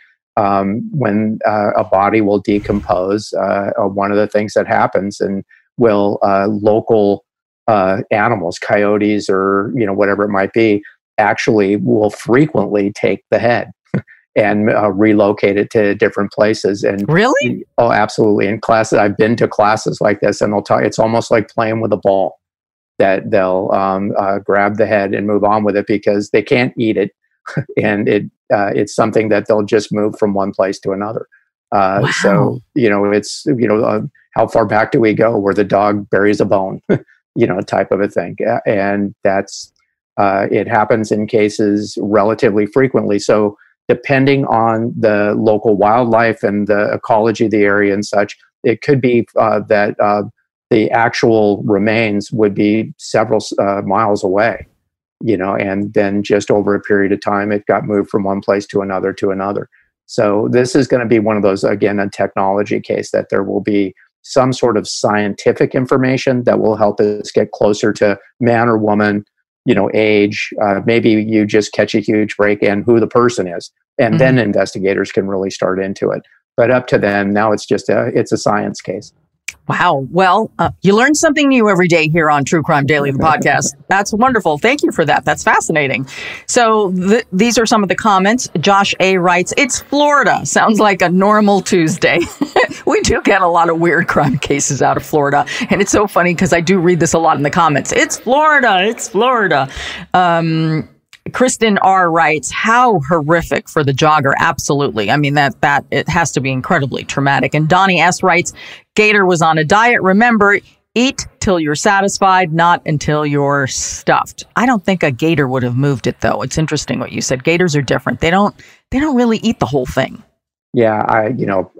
when a body will decompose, one of the things that happens, and will local animals, coyotes, or whatever it might be, actually will frequently take the head and relocate it to different places. And really? Oh, absolutely. In classes, I've been to classes like this, and they'll talk. It's almost like playing with a ball, that they'll grab the head and move on with it, because they can't eat it, and it's something that they'll just move from one place to another. Wow. So it's how far back do we go where the dog buries a bone, type of a thing, and that's it happens in cases relatively frequently. So depending on the local wildlife and the ecology of the area and such, it could be that the actual remains would be several miles away, and then just over a period of time, it got moved from one place to another. So this is going to be one of those, again, a technology case, that there will be some sort of scientific information that will help us get closer to man or woman, age. Maybe you just catch a huge break in who the person is, and then investigators can really start into it. But up to then, now it's just it's a science case. Wow. Well, you learn something new every day here on True Crime Daily, the podcast. That's wonderful. Thank you for that. That's fascinating. So these are some of the comments. Josh A. writes, "It's Florida. Sounds like a normal Tuesday." We do get a lot of weird crime cases out of Florida. And it's so funny because I do read this a lot in the comments. It's Florida. It's Florida. Kristen R. writes, "How horrific for the jogger." Absolutely. I mean, that it has to be incredibly traumatic. And Donnie S. writes, "Gator was on a diet. Remember, eat till you're satisfied, not until you're stuffed." I don't think a gator would have moved it, though. It's interesting what you said. Gators are different. They don't really eat the whole thing. Yeah,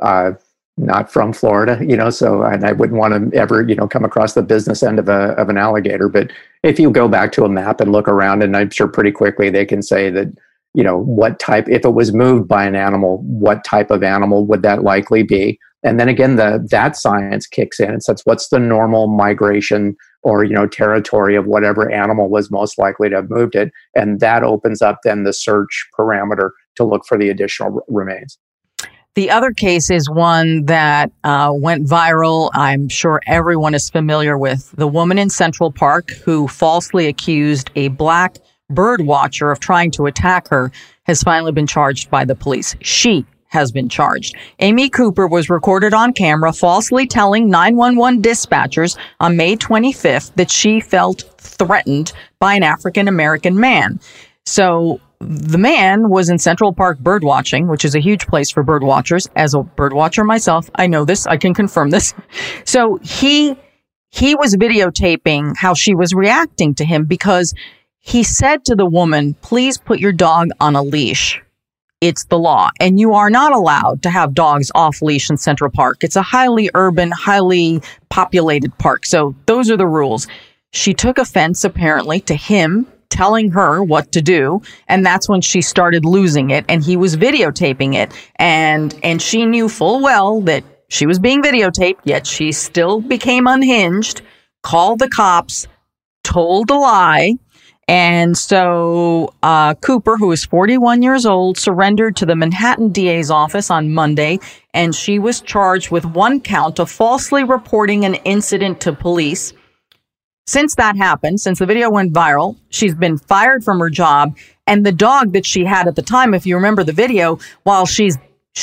not from Florida, so, and I wouldn't want to ever, come across the business end of an alligator. But if you go back to a map and look around, and I'm sure pretty quickly they can say that, what type, if it was moved by an animal, what type of animal would that likely be? And then again, that science kicks in and says, what's the normal migration or, territory of whatever animal was most likely to have moved it? And that opens up then the search parameter to look for the additional remains. The other case is one that went viral. I'm sure everyone is familiar with the woman in Central Park who falsely accused a black bird watcher of trying to attack her has finally been charged by the police. She has been charged. Amy Cooper was recorded on camera falsely telling 911 dispatchers on May 25th that she felt threatened by an African-American man. So the man was in Central Park bird watching, which is a huge place for bird watchers. As a bird watcher myself, I know this. I can confirm this. So he was videotaping how she was reacting to him because he said to the woman, "Please put your dog on a leash. It's the law. And you are not allowed to have dogs off leash in Central Park. It's a highly urban, highly populated park. So those are the rules." She took offense, apparently, to him telling her what to do. And that's when she started losing it. And he was videotaping it. And she knew full well that she was being videotaped, yet she still became unhinged, called the cops, told a lie. And so Cooper, who is 41 years old, surrendered to the Manhattan DA's office on Monday. And she was charged with one count of falsely reporting an incident to police. Since that happened, since the video went viral, she's been fired from her job. And the dog that she had at the time, if you remember the video, while she's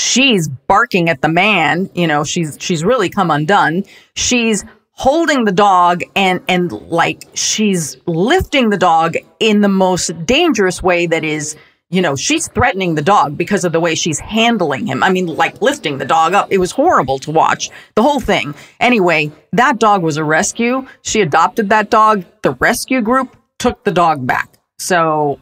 barking at the man, she's really come undone. She's holding the dog and like she's lifting the dog in the most dangerous way that is, she's threatening the dog because of the way she's handling him. I mean, like lifting the dog up. It was horrible to watch, the whole thing. Anyway, that dog was a rescue. She adopted that dog. The rescue group took the dog back. So,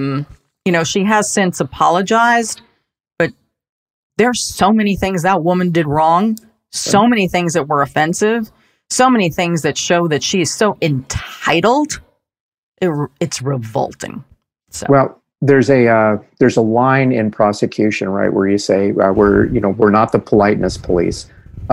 she has since apologized, but there's so many things that woman did wrong. So many things that were offensive. So many things that show that she is so entitled. It's revolting. So. Well, there's a line in prosecution, right, where you say we're not the politeness police.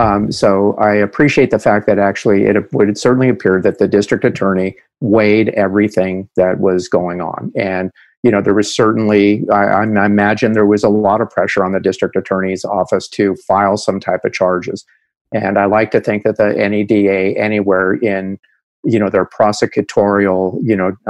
So I appreciate the fact that actually it would certainly appear that the district attorney weighed everything that was going on, and there was certainly I imagine there was a lot of pressure on the district attorney's office to file some type of charges. And I like to think that the NEDA anywhere in, their prosecutorial,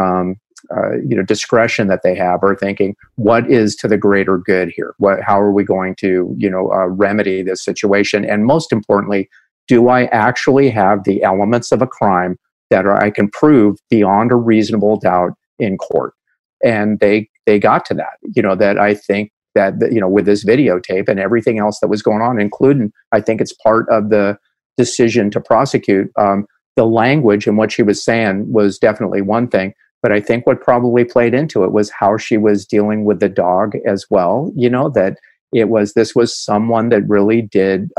discretion that they have are thinking, what is to the greater good here? How are we going to, remedy this situation? And most importantly, do I actually have the elements of a crime that I can prove beyond a reasonable doubt in court? And they got to that, that I think that, with this videotape and everything else that was going on, including, I think it's part of the decision to prosecute, the language and what she was saying was definitely one thing. But I think what probably played into it was how she was dealing with the dog as well. That this was someone that really did,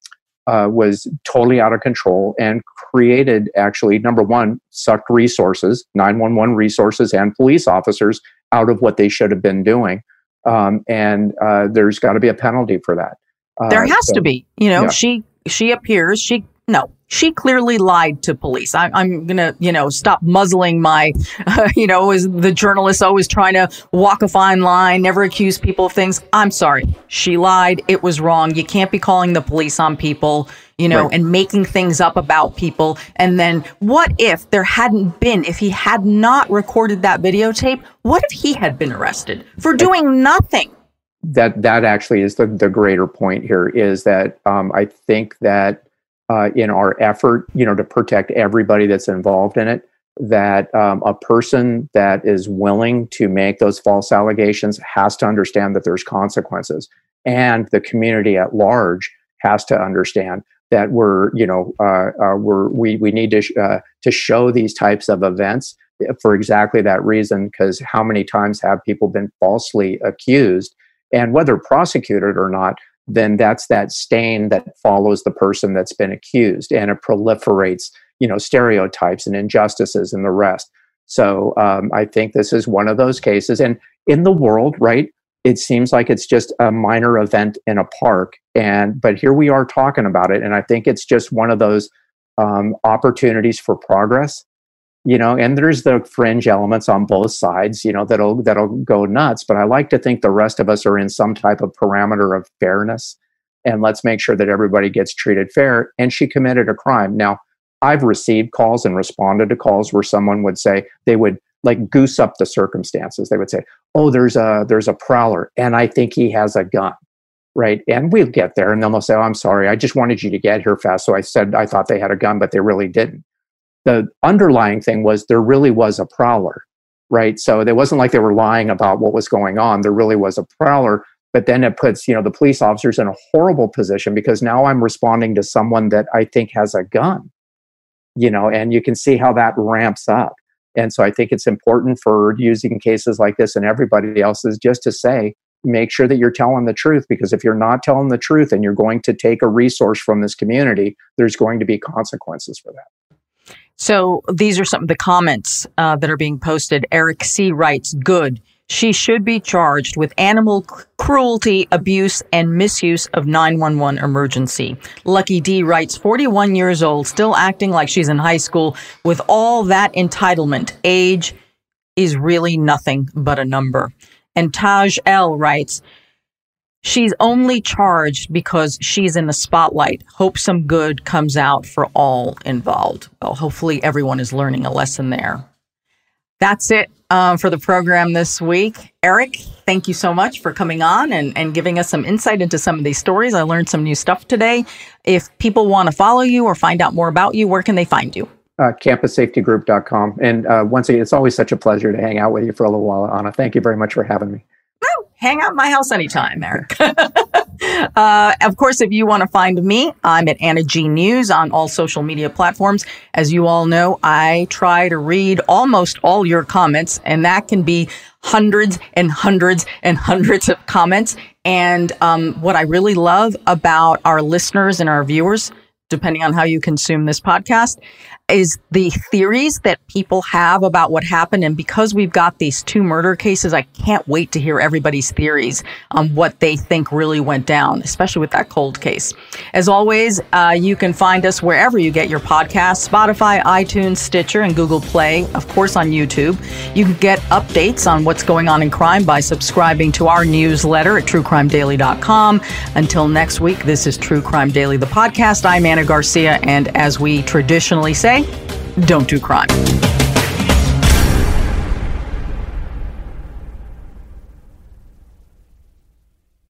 was totally out of control and created, actually, number one, sucked resources, 911 resources and police officers out of what they should have been doing. And there's got to be a penalty for that. There has to be, yeah. She appears, No, she clearly lied to police. I'm going to, stop muzzling my, as the journalist always trying to walk a fine line, never accuse people of things. I'm sorry. She lied. It was wrong. You can't be calling the police on people, right, and making things up about people. And then what if if he had not recorded that videotape, what if he had been arrested for doing nothing? That actually is the greater point here, is that I think that in our effort, to protect everybody that's involved in it, that a person that is willing to make those false allegations has to understand that there's consequences, and the community at large has to understand that we need to show these types of events for exactly that reason. Because how many times have people been falsely accused, and whether prosecuted or not, then that's that stain that follows the person that's been accused, and it proliferates, stereotypes and injustices and the rest. So I think this is one of those cases. And in the world, right, it seems like it's just a minor event in a park, but here we are talking about it, and I think it's just one of those opportunities for progress. And there's the fringe elements on both sides, that'll go nuts. But I like to think the rest of us are in some type of parameter of fairness, and let's make sure that everybody gets treated fair. And she committed a crime. Now, I've received calls and responded to calls where someone would say, they would like goose up the circumstances. They would say, "Oh, there's a prowler, and I think he has a gun." Right. And we'll get there, and then they'll say, "Oh, I'm sorry, I just wanted you to get here fast, so I said I thought they had a gun, but they really didn't." The underlying thing was there really was a prowler, right? So it wasn't like they were lying about what was going on. There really was a prowler, but then it puts, the police officers in a horrible position, because now I'm responding to someone that I think has a gun, and you can see how that ramps up. And so I think it's important for using cases like this and everybody else's just to say, make sure that you're telling the truth, because if you're not telling the truth and you're going to take a resource from this community, there's going to be consequences for that. So these are some of the comments that are being posted. Eric C. writes, "Good. She should be charged with animal cruelty, abuse, and misuse of 911 emergency." Lucky D writes, 41 years old, still acting like she's in high school with all that entitlement. Age is really nothing but a number. And Taj L writes, "She's only charged because she's in the spotlight. Hope some good comes out for all involved." Well, hopefully everyone is learning a lesson there. That's it for the program this week. Eric, thank you so much for coming on and giving us some insight into some of these stories. I learned some new stuff today. If people want to follow you or find out more about you, where can they find you? CampusSafetyGroup.com. And once again, it's always such a pleasure to hang out with you for a little while, Anna. Thank you very much for having me. Hang out at my house anytime, Eric. Of course, if you want to find me, I'm at Anna G News on all social media platforms. As you all know, I try to read almost all your comments, and that can be hundreds and hundreds and hundreds of comments. And what I really love about our listeners and our viewers, depending on how you consume this podcast, is the theories that people have about what happened. And because we've got these two murder cases, I can't wait to hear everybody's theories on what they think really went down, especially with that cold case. As always, you can find us wherever you get your podcasts: Spotify, iTunes, Stitcher, and Google Play, of course on YouTube. You can get updates on what's going on in crime by subscribing to our newsletter at truecrimedaily.com. Until next week, this is True Crime Daily, the podcast. I'm Anna Garcia, and as we traditionally say, don't do crime.